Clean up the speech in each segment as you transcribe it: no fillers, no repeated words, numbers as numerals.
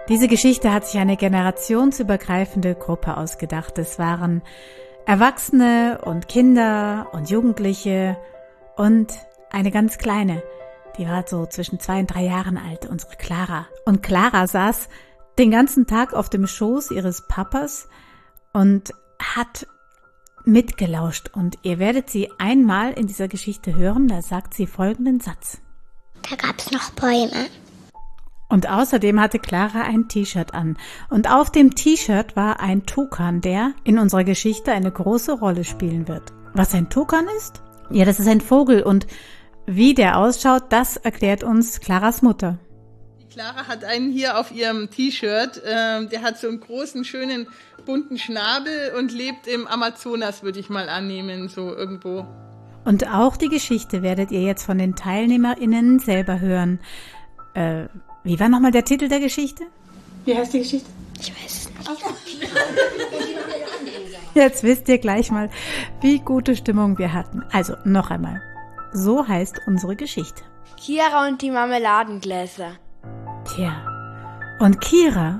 Diese Geschichte hat sich eine generationsübergreifende Gruppe ausgedacht. Es waren Erwachsene und Kinder und Jugendliche und eine ganz kleine, die war so zwischen 2 und 3 Jahren alt, unsere Clara. Und Clara saß den ganzen Tag auf dem Schoß ihres Papas und hat mitgelauscht. Und ihr werdet sie einmal in dieser Geschichte hören, da sagt sie folgenden Satz. Da gab's noch Bäume. Und außerdem hatte Clara ein T-Shirt an. Und auf dem T-Shirt war ein Tukan, der in unserer Geschichte eine große Rolle spielen wird. Was ein Tukan ist? Ja, das ist ein Vogel. Und wie der ausschaut, das erklärt uns Claras Mutter. Die Clara hat einen hier auf ihrem T-Shirt. Der hat so einen großen, schönen, bunten Schnabel und lebt im Amazonas, würde ich mal annehmen, so irgendwo. Und auch die Geschichte werdet ihr jetzt von den TeilnehmerInnen selber hören. Wie war nochmal der Titel der Geschichte? Wie heißt die Geschichte? Ich weiß es nicht. Jetzt wisst ihr gleich mal, wie gute Stimmung wir hatten. Also, noch einmal. So heißt unsere Geschichte. Kira und die Marmeladengläser. Tja, und Kira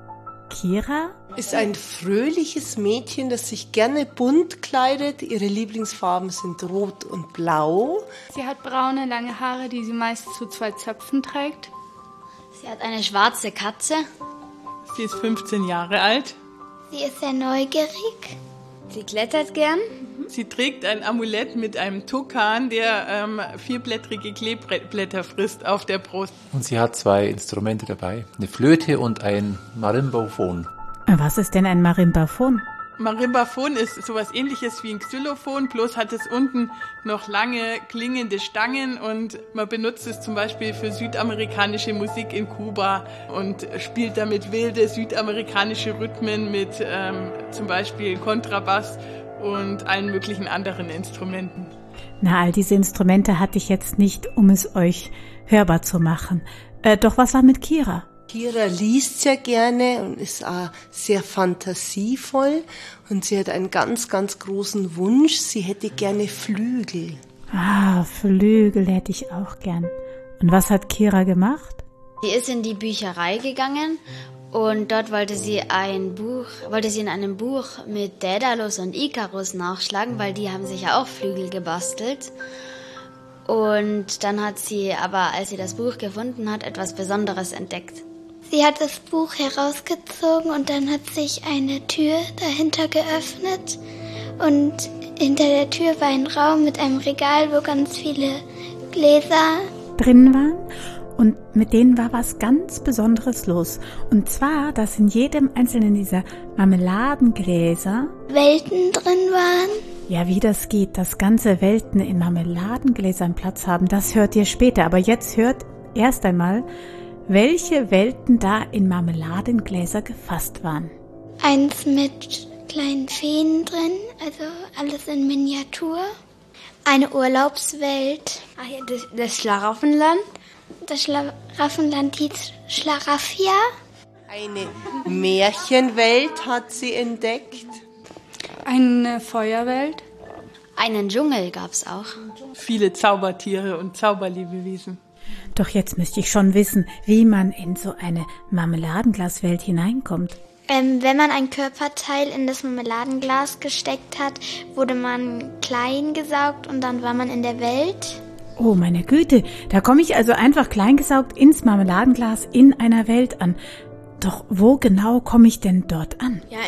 ist ein fröhliches Mädchen, das sich gerne bunt kleidet. Ihre Lieblingsfarben sind rot und blau. Sie hat braune, lange Haare, die sie meist zu 2 Zöpfen trägt. Sie hat eine schwarze Katze. Sie ist 15 Jahre alt. Sie ist sehr neugierig. Sie klettert gern. Sie trägt ein Amulett mit einem Tukan, der 4-blättrige Kleeblätter frisst auf der Brust. Und sie hat 2 Instrumente dabei, eine Flöte und ein Marimbaphon. Was ist denn ein Marimbaphon? Marimbaphon ist sowas Ähnliches wie ein Xylophon, bloß hat es unten noch lange klingende Stangen und man benutzt es zum Beispiel für südamerikanische Musik in Kuba und spielt damit wilde südamerikanische Rhythmen mit zum Beispiel Kontrabass und allen möglichen anderen Instrumenten. Na, all diese Instrumente hatte ich jetzt nicht, um es euch hörbar zu machen. Doch was war mit Kira? Kira liest sehr gerne und ist auch sehr fantasievoll. Und sie hat einen ganz, ganz großen Wunsch. Sie hätte gerne Flügel. Ah, Flügel hätte ich auch gern. Und was hat Kira gemacht? Sie ist in die Bücherei gegangen und dort wollte sie in einem Buch mit Daedalus und Ikarus nachschlagen, weil die haben sich ja auch Flügel gebastelt. Und dann hat sie aber, als sie das Buch gefunden hat, etwas Besonderes entdeckt. Sie hat das Buch herausgezogen und dann hat sich eine Tür dahinter geöffnet. Und hinter der Tür war ein Raum mit einem Regal, wo ganz viele Gläser drin waren. Und mit denen war was ganz Besonderes los. Und zwar, dass in jedem einzelnen dieser Marmeladengläser Welten drin waren. Ja, wie das geht, dass ganze Welten in Marmeladengläsern Platz haben, das hört ihr später. Aber jetzt hört erst einmal, welche Welten da in Marmeladengläser gefasst waren. Eins mit kleinen Feen drin, also alles in Miniatur. Eine Urlaubswelt. Ach ja, das Schlaraffenland. Das Schlaraffenland hieß Schlaraffia. Eine Märchenwelt hat sie entdeckt. Eine Feuerwelt. Einen Dschungel gab's auch. Viele Zaubertiere und Zauberlebewesen. Doch jetzt müsste ich schon wissen, wie man in so eine Marmeladenglaswelt hineinkommt. Wenn man ein Körperteil in das Marmeladenglas gesteckt hat, wurde man klein gesaugt und dann war man in der Welt. Oh, meine Güte, da komme ich also einfach kleingesaugt ins Marmeladenglas in einer Welt an. Doch wo genau komme ich denn dort an? Ja,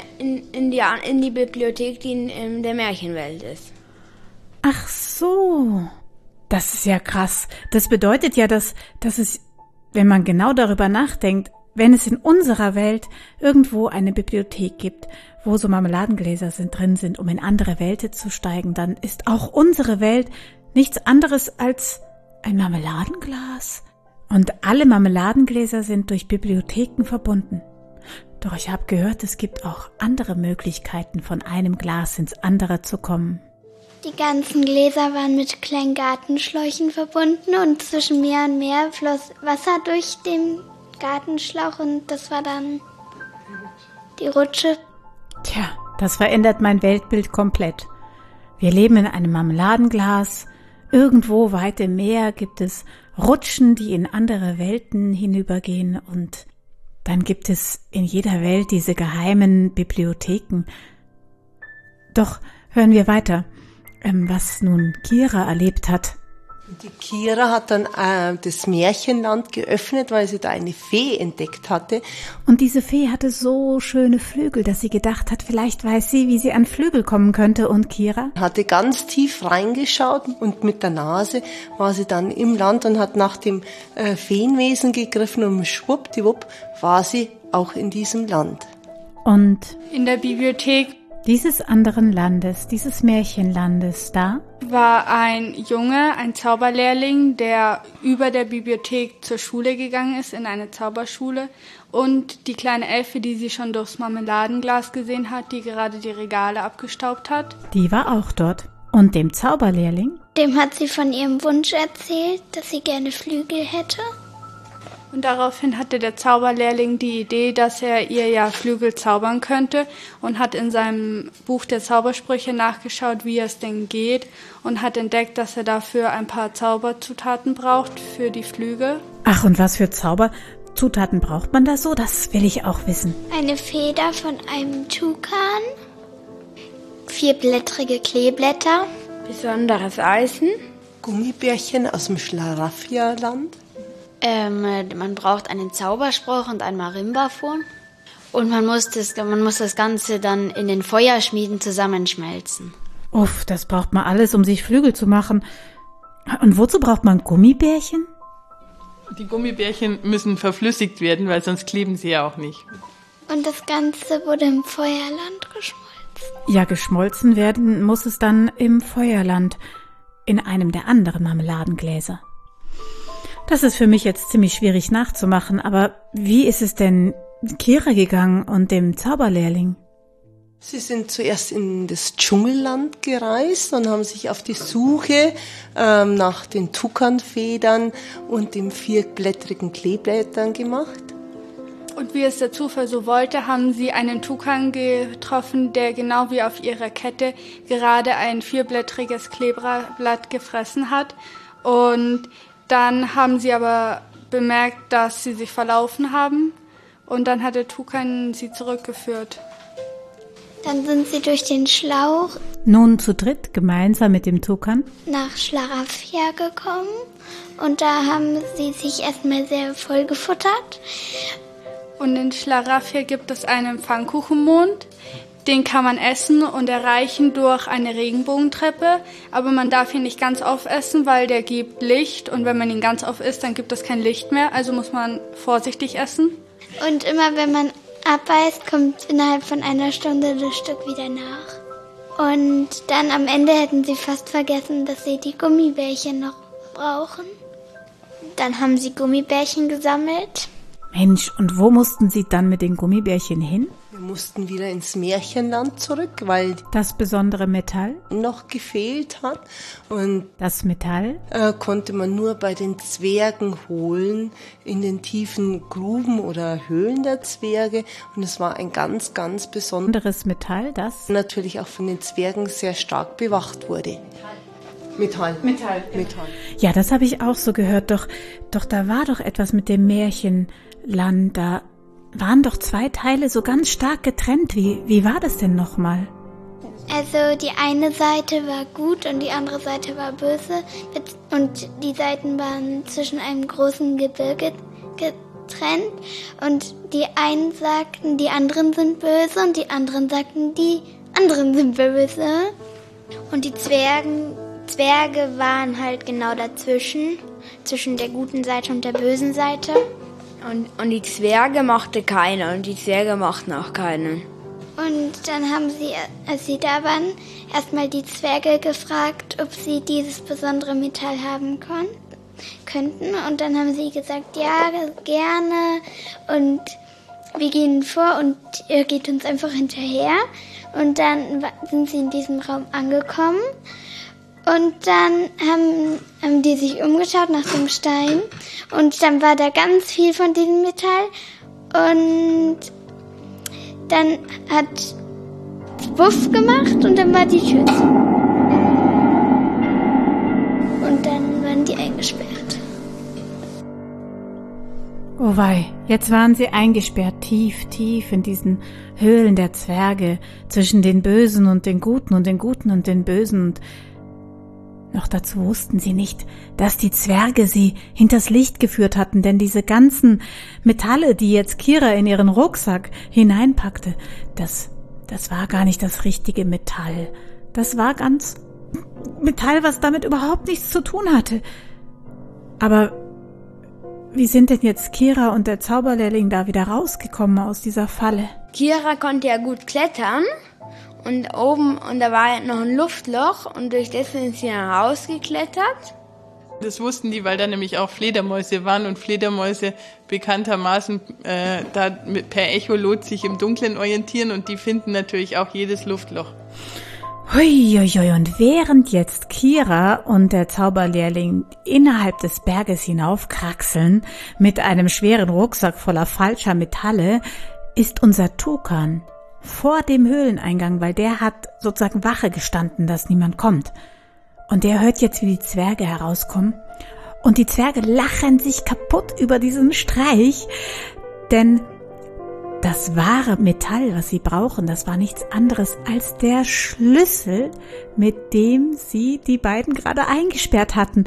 in die Bibliothek, die in der Märchenwelt ist. Ach so, das ist ja krass. Das bedeutet ja, dass es, wenn man genau darüber nachdenkt, wenn es in unserer Welt irgendwo eine Bibliothek gibt, wo so Marmeladengläser drin sind, um in andere Welten zu steigen, dann ist auch unsere Welt nichts anderes als ein Marmeladenglas. Und alle Marmeladengläser sind durch Bibliotheken verbunden. Doch ich habe gehört, es gibt auch andere Möglichkeiten, von einem Glas ins andere zu kommen. Die ganzen Gläser waren mit kleinen Gartenschläuchen verbunden und zwischen Meer und Meer floss Wasser durch den Gartenschlauch und das war dann die Rutsche. Tja, das verändert mein Weltbild komplett. Wir leben in einem Marmeladenglas. Irgendwo weit im Meer gibt es Rutschen, die in andere Welten hinübergehen und dann gibt es in jeder Welt diese geheimen Bibliotheken. Doch hören wir weiter, was nun Kira erlebt hat. Die Kira hat dann das Märchenland geöffnet, weil sie da eine Fee entdeckt hatte. Und diese Fee hatte so schöne Flügel, dass sie gedacht hat, vielleicht weiß sie, wie sie an Flügel kommen könnte. Und Kira hatte ganz tief reingeschaut und mit der Nase war sie dann im Land und hat nach dem Feenwesen gegriffen und schwuppdiwupp war sie auch in diesem Land. Und in der Bibliothek dieses anderen Landes, dieses Märchenlandes, da war ein Junge, ein Zauberlehrling, der über der Bibliothek zur Schule gegangen ist, in eine Zauberschule. Und die kleine Elfe, die sie schon durchs Marmeladenglas gesehen hat, die gerade die Regale abgestaubt hat. Die war auch dort. Und dem Zauberlehrling? Dem hat sie von ihrem Wunsch erzählt, dass sie gerne Flügel hätte. Und daraufhin hatte der Zauberlehrling die Idee, dass er ihr ja Flügel zaubern könnte und hat in seinem Buch der Zaubersprüche nachgeschaut, wie es denn geht und hat entdeckt, dass er dafür ein paar Zauberzutaten braucht für die Flügel. Ach, und was für Zauberzutaten braucht man da so? Das will ich auch wissen. Eine Feder von einem Tukan, 4blättrige Kleeblätter, besonderes Eisen, Gummibärchen aus dem Schlaraffia-Land. Man braucht einen Zauberspruch und ein Marimbafon. Und man muss das Ganze dann in den Feuerschmieden zusammenschmelzen. Uff, das braucht man alles, um sich Flügel zu machen. Und wozu braucht man Gummibärchen? Die Gummibärchen müssen verflüssigt werden, weil sonst kleben sie ja auch nicht. Und das Ganze wurde im Feuerland geschmolzen. Ja, geschmolzen werden muss es dann im Feuerland, in einem der anderen Marmeladengläser. Das ist für mich jetzt ziemlich schwierig nachzumachen, aber wie ist es denn Kira gegangen und dem Zauberlehrling? Sie sind zuerst in das Dschungelland gereist und haben sich auf die Suche nach den Tukanfedern und den 4blättrigen Kleeblättern gemacht. Und wie es der Zufall so wollte, haben sie einen Tukan getroffen, der genau wie auf ihrer Kette gerade ein 4blättriges Kleeblatt gefressen hat. Und dann haben sie aber bemerkt, dass sie sich verlaufen haben und dann hat der Tukan sie zurückgeführt. Dann sind sie durch den Schlauch nun zu dritt gemeinsam mit dem Tukan nach Schlaraffia gekommen und da haben sie sich erstmal sehr voll gefuttert. Und in Schlaraffia gibt es einen Pfannkuchenmond. Den kann man essen und erreichen durch eine Regenbogentreppe, aber man darf ihn nicht ganz aufessen, weil der gibt Licht und wenn man ihn ganz auf isst, dann gibt es kein Licht mehr, also muss man vorsichtig essen. Und immer wenn man abbeißt, kommt innerhalb von einer Stunde das Stück wieder nach. Und dann am Ende hätten sie fast vergessen, dass sie die Gummibärchen noch brauchen. Dann haben sie Gummibärchen gesammelt. Mensch, und wo mussten sie dann mit den Gummibärchen hin? Wir mussten wieder ins Märchenland zurück, weil das besondere Metall noch gefehlt hat. Und das Metall konnte man nur bei den Zwergen holen, in den tiefen Gruben oder Höhlen der Zwerge. Und es war ein ganz, ganz besonderes Metall, das natürlich auch von den Zwergen sehr stark bewacht wurde. Metall. Ja, das habe ich auch so gehört. Doch da war doch etwas mit dem Märchenland. Da waren doch 2 Teile so ganz stark getrennt. Wie war das denn nochmal? Also die eine Seite war gut und die andere Seite war böse. Und die Seiten waren zwischen einem großen Gebirge getrennt. Und die einen sagten, die anderen sind böse und die anderen sagten, die anderen sind böse. Und die Zwerge waren halt genau dazwischen, zwischen der guten Seite und der bösen Seite. Und die Zwerge mochte keiner und die Zwerge mochten auch keinen. Und dann haben sie, als sie da waren, erstmal die Zwerge gefragt, ob sie dieses besondere Metall haben könnten. Und dann haben sie gesagt, ja, gerne. Und wir gehen vor und ihr geht uns einfach hinterher. Und dann sind sie in diesem Raum angekommen. Und dann haben die sich umgeschaut nach dem Stein. Und dann war da ganz viel von diesem Metall. Und dann hat Wuff gemacht und dann war die Tür zu. Und dann waren die eingesperrt. Oh wei, jetzt waren sie eingesperrt, tief, tief in diesen Höhlen der Zwerge, zwischen den Bösen und den Guten und den Guten und den Bösen. Und noch dazu wussten sie nicht, dass die Zwerge sie hinters Licht geführt hatten, denn diese ganzen Metalle, die jetzt Kira in ihren Rucksack hineinpackte, das war gar nicht das richtige Metall. Das war ganz Metall, was damit überhaupt nichts zu tun hatte. Aber wie sind denn jetzt Kira und der Zauberlehrling da wieder rausgekommen aus dieser Falle? Kira konnte ja gut klettern und da war noch ein Luftloch und durch das sind sie dann rausgeklettert. Das wussten die, weil da nämlich auch Fledermäuse waren und Fledermäuse bekanntermaßen per Echolot sich im Dunkeln orientieren und die finden natürlich auch jedes Luftloch. Huiuiui, und während jetzt Kira und der Zauberlehrling innerhalb des Berges hinaufkraxeln mit einem schweren Rucksack voller falscher Metalle, ist unser Tukan vor dem Höhleneingang, weil der hat sozusagen Wache gestanden, dass niemand kommt. Und der hört jetzt, wie die Zwerge herauskommen. Und die Zwerge lachen sich kaputt über diesen Streich, denn das wahre Metall, was sie brauchen, das war nichts anderes als der Schlüssel, mit dem sie die beiden gerade eingesperrt hatten.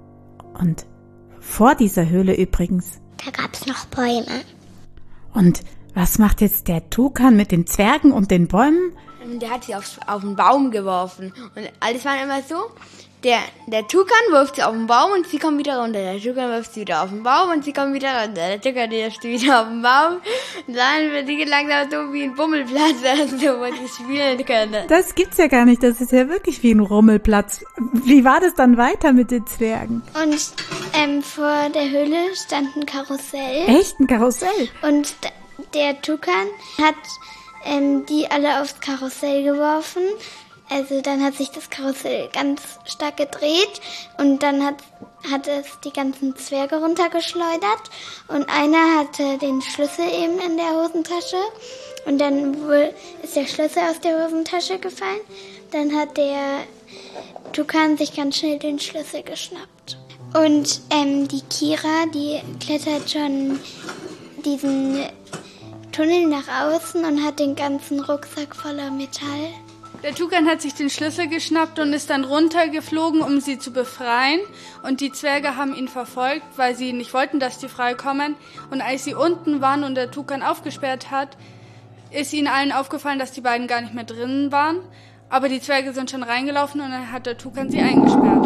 Und vor dieser Höhle übrigens. Da gab's noch Bäume. Und was macht jetzt der Tukan mit den Zwergen und den Bäumen? Der hat sie auf den Baum geworfen. Und alles war immer so, der Tukan wirft sie auf den Baum und sie kommen wieder runter. Der Tukan wirft sie wieder auf den Baum und sie kommen wieder runter. Der Tukan wirft sie wieder auf den Baum. Und dann wird die langsam so wie ein Bummelplatz, wo sie spielen können. Das gibt's ja gar nicht. Das ist ja wirklich wie ein Rummelplatz. Wie war das dann weiter mit den Zwergen? Und vor der Höhle stand ein Karussell. Echt? Ein Karussell? Und der Tukan hat die alle aufs Karussell geworfen. Also dann hat sich das Karussell ganz stark gedreht und dann hat es die ganzen Zwerge runtergeschleudert und einer hatte den Schlüssel eben in der Hosentasche und dann ist der Schlüssel aus der Hosentasche gefallen. Dann hat der Tukan sich ganz schnell den Schlüssel geschnappt. Und die Kira, die klettert schon diesen Tunnel nach außen und hat den ganzen Rucksack voller Metall. Der Tukan hat sich den Schlüssel geschnappt und ist dann runtergeflogen, um sie zu befreien. Und die Zwerge haben ihn verfolgt, weil sie nicht wollten, dass die freikommen. Und als sie unten waren und der Tukan aufgesperrt hat, ist ihnen allen aufgefallen, dass die beiden gar nicht mehr drinnen waren. Aber die Zwerge sind schon reingelaufen und dann hat der Tukan sie eingesperrt.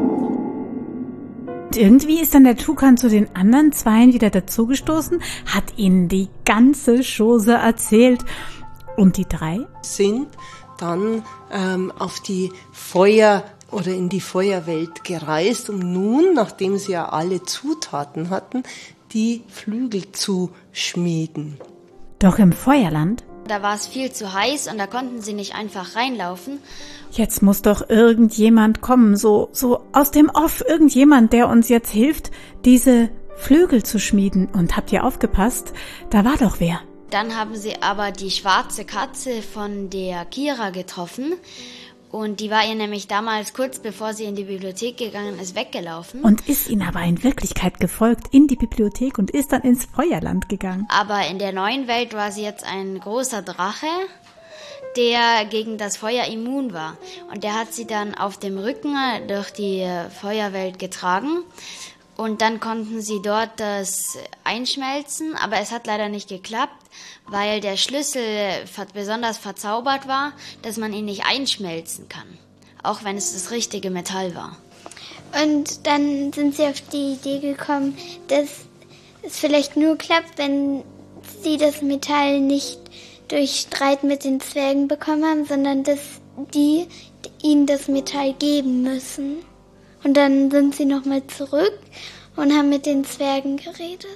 Und irgendwie ist dann der Tukan zu den anderen Zweien wieder dazugestoßen, hat ihnen die ganze Chose erzählt. Und die drei sind dann auf die Feuer- oder in die Feuerwelt gereist, um nun, nachdem sie ja alle Zutaten hatten, die Flügel zu schmieden. Doch im Feuerland? Da war es viel zu heiß und da konnten sie nicht einfach reinlaufen. Jetzt muss doch irgendjemand kommen, so aus dem Off, irgendjemand, der uns jetzt hilft, diese Flügel zu schmieden. Und habt ihr aufgepasst? Da war doch wer. Dann haben sie aber die schwarze Katze von der Kira getroffen und die war ihr nämlich damals, kurz bevor sie in die Bibliothek gegangen ist, weggelaufen. Und ist ihnen aber in Wirklichkeit gefolgt in die Bibliothek und ist dann ins Feuerland gegangen. Aber in der neuen Welt war sie jetzt ein großer Drache, der gegen das Feuer immun war. Und der hat sie dann auf dem Rücken durch die Feuerwelt getragen. Und dann konnten sie dort das einschmelzen, aber es hat leider nicht geklappt, weil der Schlüssel besonders verzaubert war, dass man ihn nicht einschmelzen kann, auch wenn es das richtige Metall war. Und dann sind sie auf die Idee gekommen, dass es vielleicht nur klappt, wenn sie das Metall nicht durch Streit mit den Zwergen bekommen haben, sondern dass die ihnen das Metall geben müssen. Und dann sind sie nochmal zurück und haben mit den Zwergen geredet.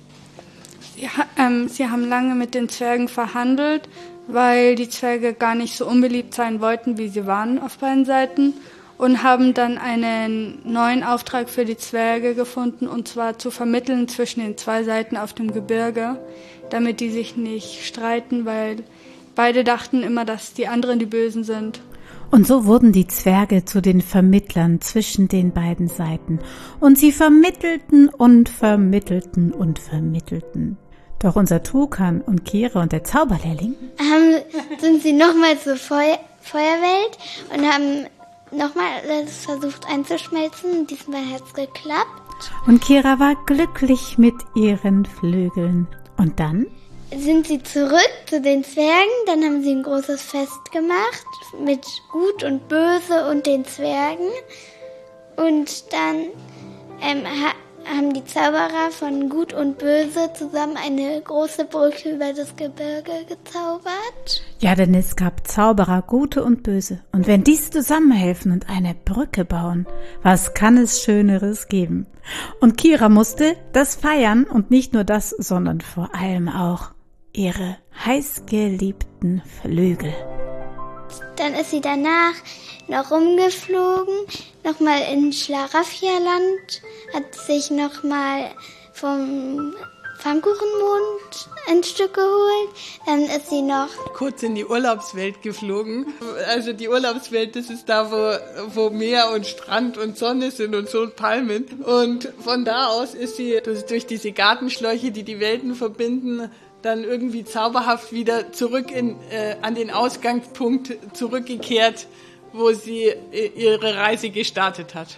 Sie haben lange mit den Zwergen verhandelt, weil die Zwerge gar nicht so unbeliebt sein wollten, wie sie waren auf beiden Seiten. Und haben dann einen neuen Auftrag für die Zwerge gefunden, und zwar zu vermitteln zwischen den zwei Seiten auf dem Gebirge, damit die sich nicht streiten, weil beide dachten immer, dass die anderen die Bösen sind. Und so wurden die Zwerge zu den Vermittlern zwischen den beiden Seiten. Und sie vermittelten und vermittelten und vermittelten. Doch unser Tukan und Kira und der Zauberlehrling sind sie nochmal zur Feuerwelt und haben nochmal alles versucht einzuschmelzen. Diesmal hat es geklappt. Und Kira war glücklich mit ihren Flügeln. Und dann sind sie zurück zu den Zwergen. Dann haben sie ein großes Fest gemacht mit Gut und Böse und den Zwergen. Und dann haben die Zauberer von Gut und Böse zusammen eine große Brücke über das Gebirge gezaubert. Ja, denn es gab Zauberer, Gute und Böse. Und wenn diese zusammenhelfen und eine Brücke bauen, was kann es Schöneres geben? Und Kira musste das feiern und nicht nur das, sondern vor allem auch ihre heißgeliebten Flügel. Dann ist sie danach noch rumgeflogen, nochmal in Schlaraffia-Land, hat sich nochmal vom Pfannkuchenmond ein Stück geholt. Dann ist sie noch kurz in die Urlaubswelt geflogen. Also die Urlaubswelt, das ist da, wo Meer und Strand und Sonne sind und so und Palmen. Und von da aus ist sie durch diese Gartenschläuche, die die Welten verbinden, dann irgendwie zauberhaft wieder zurück an den Ausgangspunkt zurückgekehrt, wo sie ihre Reise gestartet hat.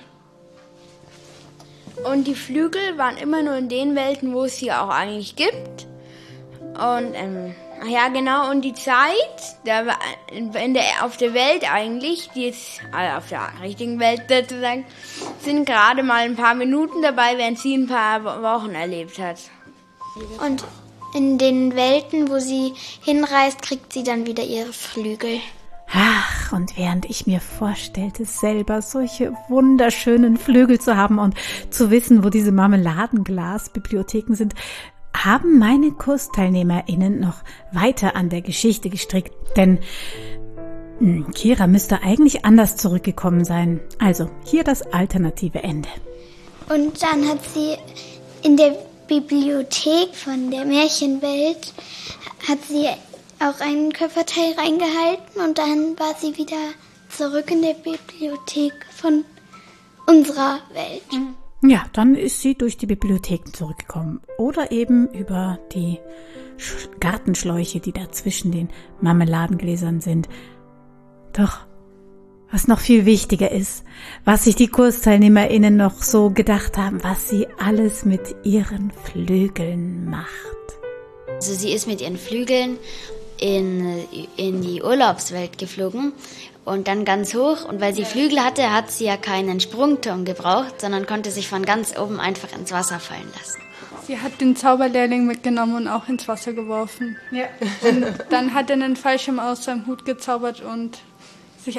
Und die Flügel waren immer nur in den Welten, wo es sie auch eigentlich gibt. Und ja genau, und die Zeit, da war auf der Welt eigentlich, die ist auf der richtigen Welt sozusagen, sind gerade mal ein paar Minuten dabei, während sie ein paar Wochen erlebt hat. Und in den Welten, wo sie hinreist, kriegt sie dann wieder ihre Flügel. Ach, und während ich mir vorstellte, selber solche wunderschönen Flügel zu haben und zu wissen, wo diese Marmeladenglas-Bibliotheken sind, haben meine KursteilnehmerInnen noch weiter an der Geschichte gestrickt. Denn Kira müsste eigentlich anders zurückgekommen sein. Also, hier das alternative Ende. Und dann hat sie in der Bibliothek von der Märchenwelt hat sie auch einen Körperteil reingehalten und dann war sie wieder zurück in der Bibliothek von unserer Welt. Ja, dann ist sie durch die Bibliotheken zurückgekommen oder eben über die Gartenschläuche, die da zwischen den Marmeladengläsern sind. Doch was noch viel wichtiger ist, was sich die KursteilnehmerInnen noch so gedacht haben, was sie alles mit ihren Flügeln macht. Also sie ist mit ihren Flügeln in die Urlaubswelt geflogen und dann ganz hoch. Und weil sie Flügel hatte, hat sie ja keinen Sprungturm gebraucht, sondern konnte sich von ganz oben einfach ins Wasser fallen lassen. Sie hat den Zauberlehrling mitgenommen und auch ins Wasser geworfen. Ja. Und dann hat er einen Fallschirm aus seinem Hut gezaubert und sich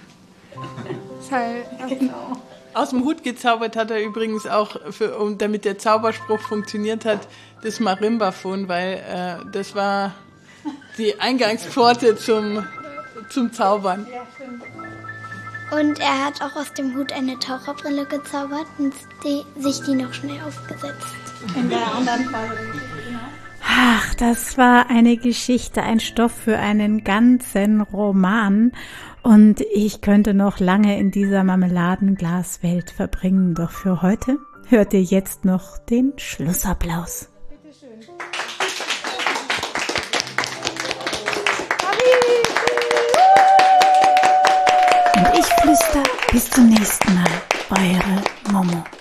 genau. Aus dem Hut gezaubert hat er übrigens auch, damit der Zauberspruch funktioniert hat, das Marimbaphon, weil das war die Eingangspforte zum Zaubern. Und er hat auch aus dem Hut eine Taucherbrille gezaubert und sich die noch schnell aufgesetzt. In der anderen Phase. Ach, das war eine Geschichte, ein Stoff für einen ganzen Roman. Und ich könnte noch lange in dieser Marmeladenglaswelt verbringen. Doch für heute hört ihr jetzt noch den Schlussapplaus. Bitte schön. Und ich flüster bis zum nächsten Mal. Eure Momo.